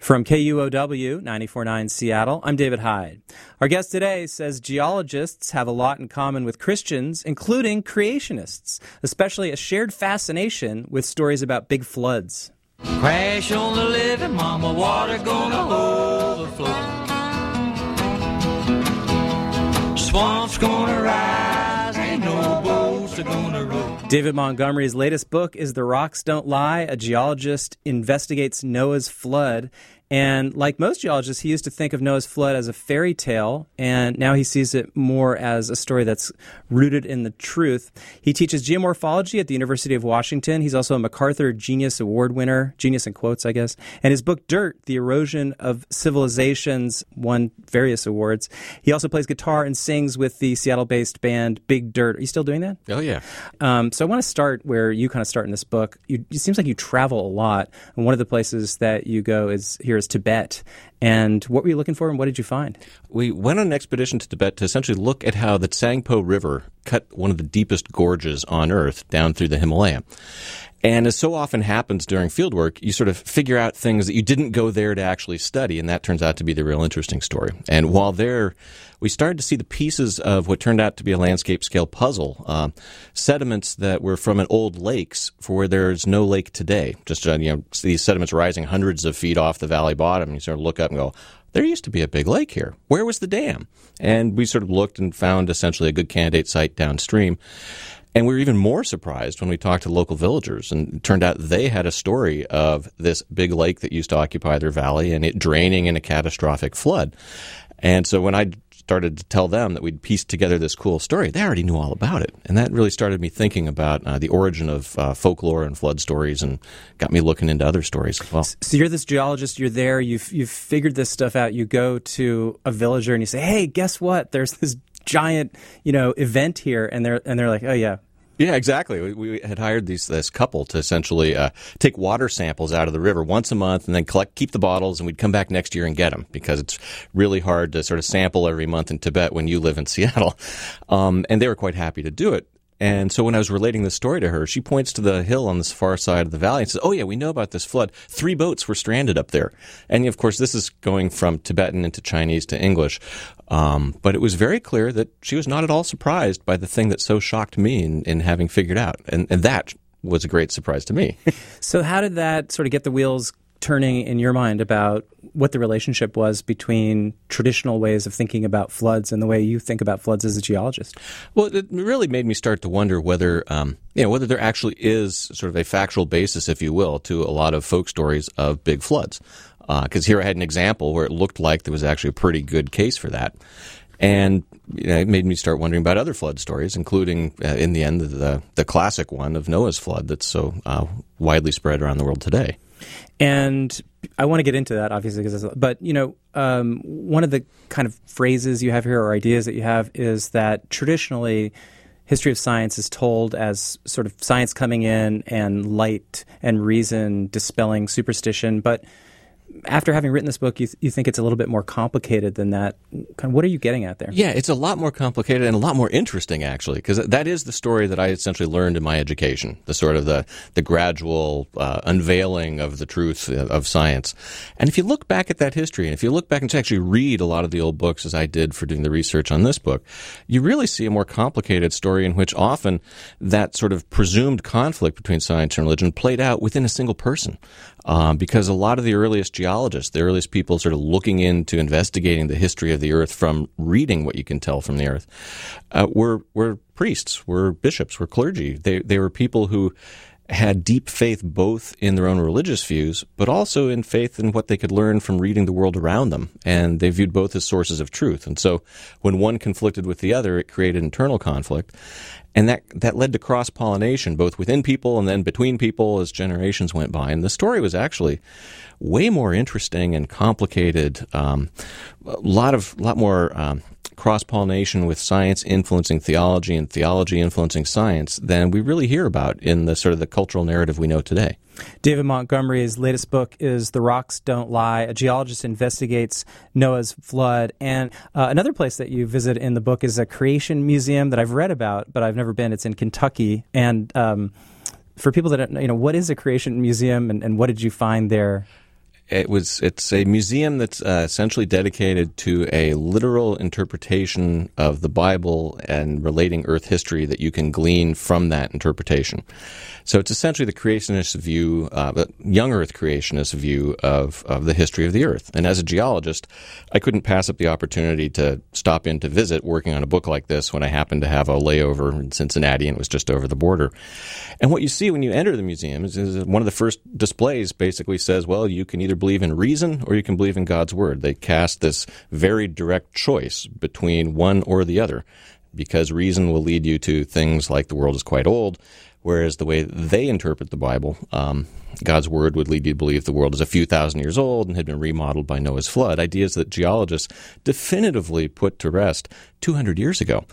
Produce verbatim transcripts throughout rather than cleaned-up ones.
From K U O W ninety-four point nine Seattle, I'm David Hyde. Our guest today says geologists have a lot in common with Christians, including creationists, especially a shared fascination with stories about big floods. Crash on the living, mama, water gonna overflow. Swamp's gonna rise, ain't no boats are gonna row. David Montgomery's latest book is The Rocks Don't Lie. A geologist investigates Noah's flood. And like most geologists, he used to think of Noah's flood as a fairy tale, and now he sees it more as a story that's rooted in the truth. He teaches geomorphology at the University of Washington. He's also a MacArthur Genius Award winner, genius in quotes, I guess. And his book, Dirt, The Erosion of Civilizations, won various awards. He also plays guitar and sings with the Seattle-based band Big Dirt. Are you still doing that? Oh, yeah. Um, so I want to start where you kind of start in this book. You, it seems like you travel a lot, and one of the places that you go is here is Tibet. And what were you looking for, and what did you find? We went on an expedition to Tibet to essentially look at how the Tsangpo River cut one of the deepest gorges on Earth down through the Himalaya. And as so often happens during fieldwork, you sort of figure out things that you didn't go there to actually study, and that turns out to be the real interesting story. And while there, we started to see the pieces of what turned out to be a landscape-scale puzzle, uh, sediments that were from an old lakes for where there's no lake today. Just, uh, you know, these sediments rising hundreds of feet off the valley bottom, and you sort of look up and go, there used to be a big lake here. Where was the dam? And we sort of looked and found essentially a good candidate site downstream. And we were even more surprised when we talked to local villagers, and it turned out they had a story of this big lake that used to occupy their valley and it draining in a catastrophic flood. And so when I started to tell them that we'd pieced together this cool story, they already knew all about it. And that really started me thinking about uh, the origin of uh, folklore and flood stories, and got me looking into other stories as well. So you're this geologist, you're there, you've, you've figured this stuff out, you go to a villager and you say, hey, guess what? There's this giant, you know, event here, and they're and they're like, oh yeah. Yeah, exactly. We, we had hired these this couple to essentially uh, take water samples out of the river once a month, and then collect, keep the bottles, and we'd come back next year and get them, because it's really hard to sort of sample every month in Tibet when you live in Seattle. Um, and they were quite happy to do it. And so when I was relating this story to her, she points to the hill on this far side of the valley and says, oh, yeah, we know about this flood. Three boats were stranded up there. And, of course, this is going from Tibetan into Chinese to English. Um, but it was very clear that she was not at all surprised by the thing that so shocked me in, in having figured out. And, and that was a great surprise to me. So how did that sort of get the wheels turning in your mind about what the relationship was between traditional ways of thinking about floods and the way you think about floods as a geologist? Well, it really made me start to wonder whether, um, you know, whether there actually is sort of a factual basis, if you will, to a lot of folk stories of big floods. Because uh, here I had an example where it looked like there was actually a pretty good case for that. And you know, it made me start wondering about other flood stories, including, uh, in the end, the, the classic one of Noah's flood that's so uh, widely spread around the world today. And I want to get into that, obviously, because but, you know, um, one of the kind of phrases you have here or ideas that you have is that traditionally history of science is told as sort of science coming in and light and reason dispelling superstition. But after having written this book, you, th- you think it's a little bit more complicated than that. Kind of, what are you getting at there? Yeah, it's a lot more complicated and a lot more interesting, actually, because that is the story that I essentially learned in my education, the sort of the, the gradual uh, unveiling of the truth of science. And if you look back at that history, and if you look back and actually read a lot of the old books, as I did for doing the research on this book, you really see a more complicated story in which often that sort of presumed conflict between science and religion played out within a single person. Um, because a lot of the earliest geologists, the earliest people sort of looking into investigating the history of the earth from reading what you can tell from the earth, uh, were were priests, were bishops, were clergy. They they were people who had deep faith both in their own religious views, but also in faith in what they could learn from reading the world around them. And they viewed both as sources of truth. And so when one conflicted with the other, it created internal conflict. And that, that led to cross-pollination, both within people and then between people as generations went by. And the story was actually way more interesting and complicated, um, a lot of, lot more um, cross-pollination with science influencing theology and theology influencing science than we really hear about in the sort of the cultural narrative we know today. David Montgomery's latest book is The Rocks Don't Lie. A geologist investigates Noah's flood. And uh, another place that you visit in the book is a creation museum that I've read about, but I've never been. It's in Kentucky. And um, for people that don't know, you know, what is a creation museum and, and what did you find there? It was. It's a museum that's uh, essentially dedicated to a literal interpretation of the Bible and relating Earth history that you can glean from that interpretation. So it's essentially the creationist view, uh, the young Earth creationist view of, of the history of the Earth. And as a geologist, I couldn't pass up the opportunity to stop in to visit working on a book like this when I happened to have a layover in Cincinnati and it was just over the border. And what you see when you enter the museum is, is one of the first displays basically says, well, you can either believe in reason or you can believe in God's Word. They cast this very direct choice between one or the other, because reason will lead you to things like the world is quite old, whereas the way they interpret the Bible, um, God's Word would lead you to believe the world is a few thousand years old and had been remodeled by Noah's flood, ideas that geologists definitively put to rest two hundred years ago.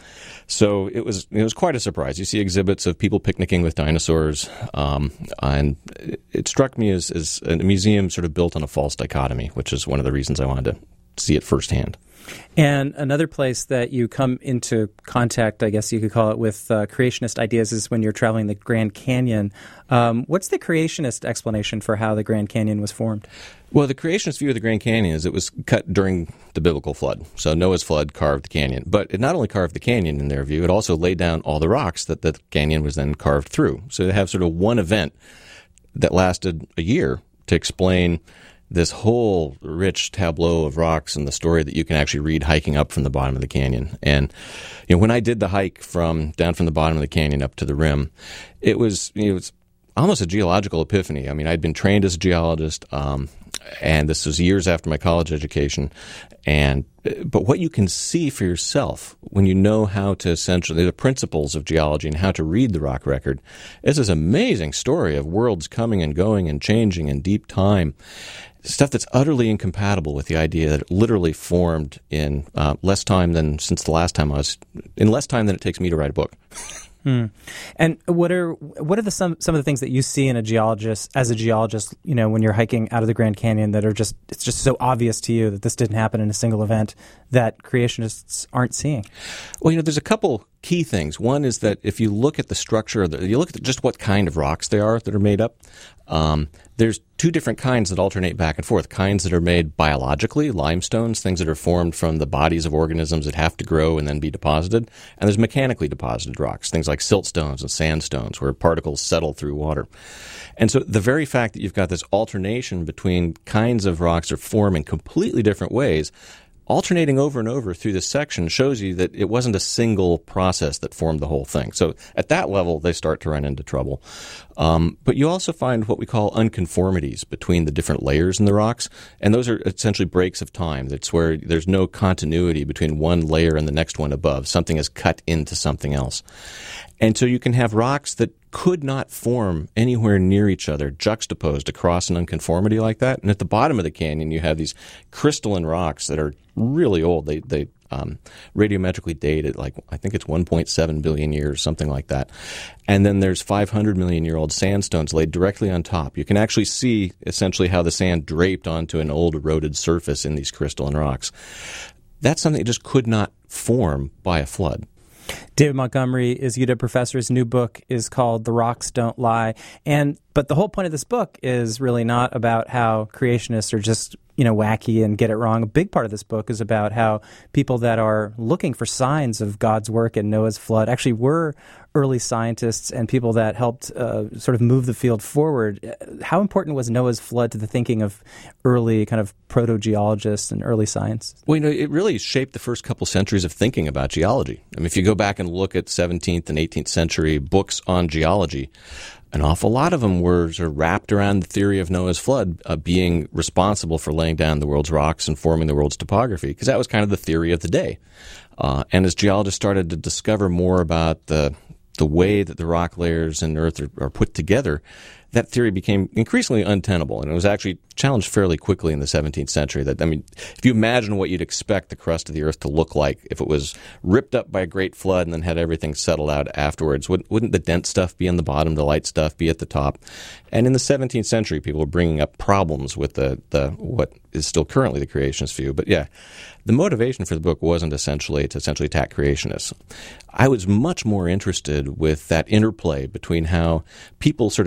So it was it was quite a surprise. You see exhibits of people picnicking with dinosaurs, um, and it struck me as, as a museum sort of built on a false dichotomy, which is one of the reasons I wanted to see it firsthand. And another place that you come into contact, I guess you could call it, with uh, creationist ideas is when you're traveling the Grand Canyon. Um, what's the creationist explanation for how the Grand Canyon was formed? Well, the creationist view of the Grand Canyon is it was cut during the biblical flood. So Noah's flood carved the canyon. But it not only carved the canyon in their view, it also laid down all the rocks that the canyon was then carved through. So they have sort of one event that lasted a year to explain this whole rich tableau of rocks and the story that you can actually read hiking up from the bottom of the canyon. And you know, when I did the hike from down from the bottom of the canyon up to the rim, it was you know, it was almost a geological epiphany. I mean, I'd been trained as a geologist, um, and this was years after my college education. And but what you can see for yourself when you know how to essentially the principles of geology and how to read the rock record is this amazing story of worlds coming and going and changing in deep time. Stuff that's utterly incompatible with the idea that it literally formed in uh, less time than since the last time I was in less time than it takes me to write a book. Hmm. And what are what are the some some of the things that you see in a geologist as a geologist, you know, when you're hiking out of the Grand Canyon that are just it's just so obvious to you that this didn't happen in a single event that creationists aren't seeing? Well, you know, there's a couple key things. One is that if you look at the structure, of the, you look at just what kind of rocks they are that are made up. Um, there's two different kinds that alternate back and forth. Kinds that are made biologically, limestones, things that are formed from the bodies of organisms that have to grow and then be deposited. And there's mechanically deposited rocks, things like siltstones and sandstones, where particles settle through water. And so the very fact that you've got this alternation between kinds of rocks that form in completely different ways, alternating over and over through this section shows you that it wasn't a single process that formed the whole thing. So at that level, they start to run into trouble. Um, but you also find what we call unconformities between the different layers in the rocks, and those are essentially breaks of time. That's where there's no continuity between one layer and the next one above. Something is cut into something else. And so you can have rocks that could not form anywhere near each other, juxtaposed across an unconformity like that. And at the bottom of the canyon, you have these crystalline rocks that are really old. They they um, radiometrically date at like, I think it's one point seven billion years, something like that. And then there's five hundred million year old sandstones laid directly on top. You can actually see essentially how the sand draped onto an old eroded surface in these crystalline rocks. That's something that just could not form by a flood. David Montgomery is U W professor. His new book is called The Rocks Don't Lie. And but the whole point of this book is really not about how creationists are just, you know, wacky and get it wrong. A big part of this book is about how people that are looking for signs of God's work in Noah's flood actually were early scientists and people that helped uh, sort of move the field forward. How important was Noah's flood to the thinking of early kind of proto-geologists and early science? Well, you know, it really shaped the first couple centuries of thinking about geology. I mean, if you go back and look at seventeenth and eighteenth century books on geology, an awful lot of them were sort of wrapped around the theory of Noah's flood uh, being responsible for laying down the world's rocks and forming the world's topography, because that was kind of the theory of the day. Uh, and as geologists started to discover more about the the way that the rock layers in Earth are, are put together, that theory became increasingly untenable, and it was actually challenged fairly quickly in the seventeenth century. That I mean, if you imagine what you'd expect the crust of the Earth to look like if it was ripped up by a great flood and then had everything settled out afterwards, wouldn't, wouldn't the dense stuff be on the bottom, the light stuff be at the top? And in the seventeenth century, people were bringing up problems with the, the what is still currently the creationist view. But yeah, the motivation for the book wasn't essentially to essentially attack creationists. I was much more interested with that interplay between how people sort of seek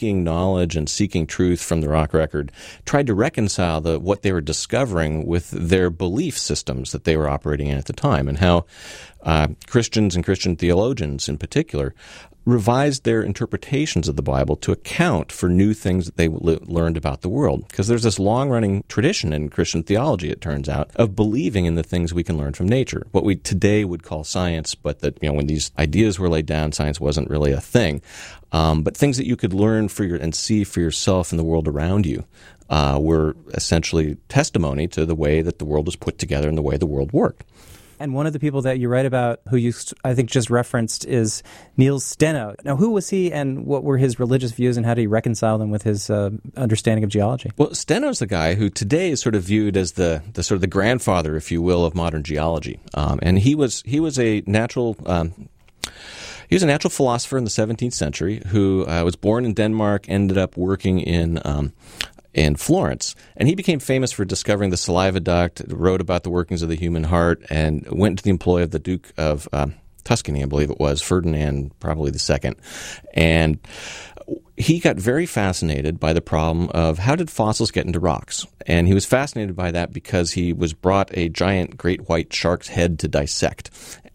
seeking knowledge and seeking truth from the rock record tried to reconcile the, what they were discovering with their belief systems that they were operating in at the time, and how uh, Christians and Christian theologians in particular revised their interpretations of the Bible to account for new things that they le- learned about the world. Because there's this long-running tradition in Christian theology, it turns out, of believing in the things we can learn from nature, what we today would call science, but that, you know, when these ideas were laid down, science wasn't really a thing. Um, but things that you could learn for your, and see for yourself in the world around you uh, were essentially testimony to the way that the world was put together and the way the world worked. And one of the people that you write about, who you, I think, just referenced, is Niels Steno. Now, who was he, and what were his religious views, and how did he reconcile them with his uh, understanding of geology? Well, Steno's the guy who today is sort of viewed as the, the sort of the grandfather, if you will, of modern geology. Um, and he was he was a natural. Um, He was a natural philosopher in the seventeenth century who uh, was born in Denmark, ended up working in um, in Florence, and he became famous for discovering the saliva duct, wrote about the workings of the human heart, and went into the employ of the Duke of um, Tuscany, I believe it was, Ferdinand, probably the second. And he got very fascinated by the problem of how did fossils get into rocks. And he was fascinated by that because he was brought a giant great white shark's head to dissect,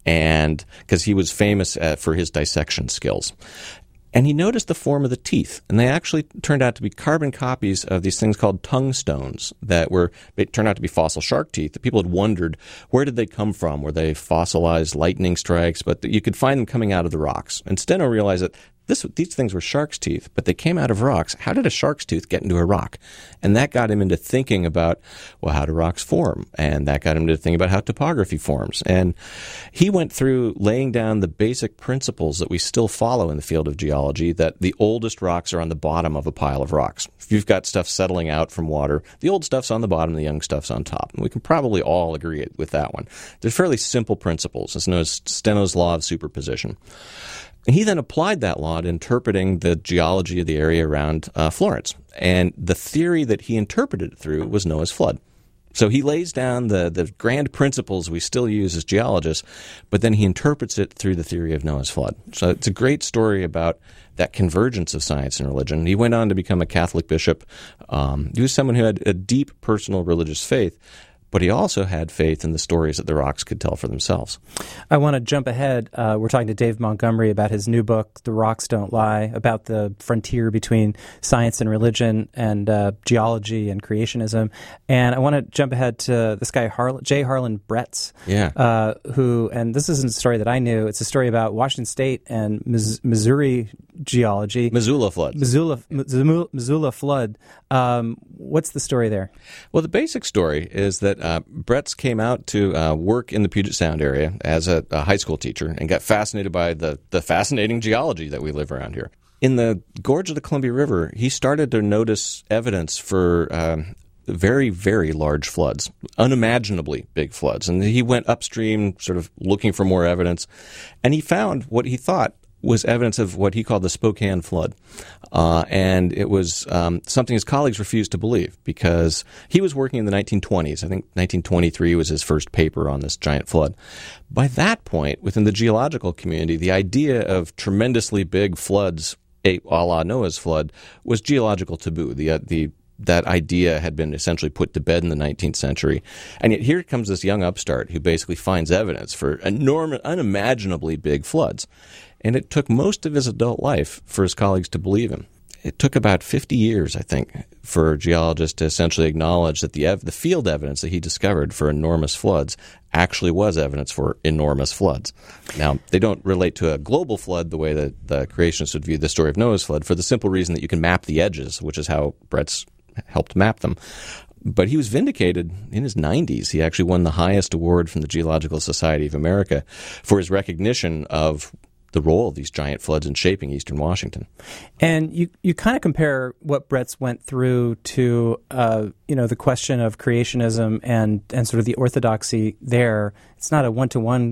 and because he was famous uh, for his dissection skills. And he noticed the form of the teeth, and they actually turned out to be carbon copies of these things called tongue stones that were, they turned out to be fossil shark teeth. The people had wondered, where did they come from? Were they fossilized lightning strikes? But you could find them coming out of the rocks. And Steno realized that This, these things were shark's teeth, but they came out of rocks. How did a shark's tooth get into a rock? And that got him into thinking about, well, how do rocks form? And that got him to think about how topography forms. And he went through laying down the basic principles that we still follow in the field of geology, that the oldest rocks are on the bottom of a pile of rocks. If you've got stuff settling out from water, the old stuff's on the bottom, the young stuff's on top. And we can probably all agree with that one. They're fairly simple principles. It's known as Steno's law of superposition. And he then applied that law to interpreting the geology of the area around uh, Florence. And the theory that he interpreted it through was Noah's flood. So he lays down the, the grand principles we still use as geologists, but then he interprets it through the theory of Noah's flood. So it's a great story about that convergence of science and religion. He went on to become a Catholic bishop. Um, he was someone who had a deep personal religious faith, but he also had faith in the stories that the rocks could tell for themselves. I want to jump ahead. Uh, we're talking to Dave Montgomery about his new book, The Rocks Don't Lie, about the frontier between science and religion and uh, geology and creationism. And I want to jump ahead to this guy, Har- J. Harlan Bretz, yeah. uh, who, and this isn't a story that I knew, it's a story about Washington State and Mis- Missouri geology. Missoula flood. Missoula, Missoula, Missoula flood. Um, what's the story there? Well, the basic story is that uh, Bretz came out to uh, work in the Puget Sound area as a, a high school teacher and got fascinated by the, the fascinating geology that we live around here. In the gorge of the Columbia River, he started to notice evidence for um, very, very large floods, unimaginably big floods. And he went upstream sort of looking for more evidence, and he found what he thought was evidence of what he called the Spokane flood. Uh, and it was um, something his colleagues refused to believe because he was working in the nineteen twenties. I think nineteen twenty-three was his first paper on this giant flood. By that point, within the geological community, the idea of tremendously big floods, a la Noah's flood, was geological taboo. The, uh, the That idea had been essentially put to bed in the nineteenth century. And yet here comes this young upstart who basically finds evidence for enormous, unimaginably big floods. And it took most of his adult life for his colleagues to believe him. It took about fifty years, I think, for geologists to essentially acknowledge that the ev- the field evidence that he discovered for enormous floods actually was evidence for enormous floods. Now, they don't relate to a global flood the way that the creationists would view the story of Noah's flood, for the simple reason that you can map the edges, which is how Bretz helped map them. But he was vindicated in his nineties. He actually won the highest award from the Geological Society of America for his recognition of the role of these giant floods in shaping eastern Washington. And you, you kind of compare what Bretz went through to, uh, you know, the question of creationism and, and sort of the orthodoxy there. It's not a one-to-one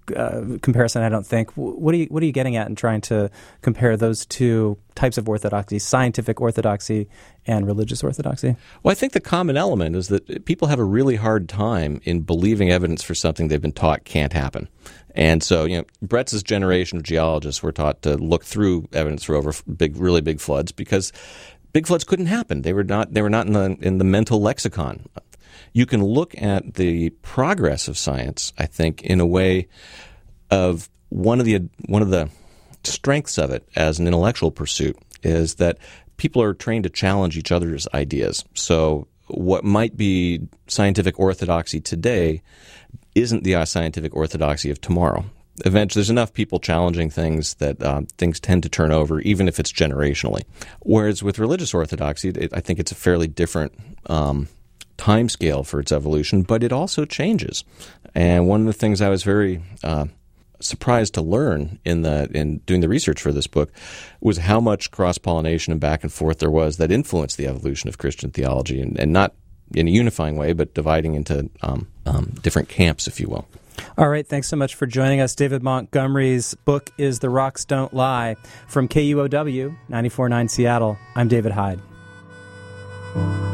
uh, comparison, I don't think. What are you What are you getting at in trying to compare those two types of orthodoxy, scientific orthodoxy and religious orthodoxy? Well, I think the common element is that people have a really hard time in believing evidence for something they've been taught can't happen. And so, you know, Bretz's generation of geologists were taught to look through evidence for over big, really big floods because big floods couldn't happen. They were not. They were not in the in the mental lexicon. You can look at the progress of science, I think, in a way of one of the one of the strengths of it as an intellectual pursuit is that people are trained to challenge each other's ideas. So what might be scientific orthodoxy today isn't the scientific orthodoxy of tomorrow. Eventually, there's enough people challenging things that uh, things tend to turn over, even if it's generationally. Whereas with religious orthodoxy, it, I think it's a fairly different um, time scale for its evolution, but it also changes. And one of the things I was very uh, surprised to learn in the in doing the research for this book was how much cross-pollination and back and forth there was that influenced the evolution of Christian theology, and, and not in a unifying way, but dividing into um, um, different camps, if you will. All right, thanks so much for joining us. David Montgomery's book is The Rocks Don't Lie. From K U O W, ninety-four point nine Seattle, I'm David Hyde.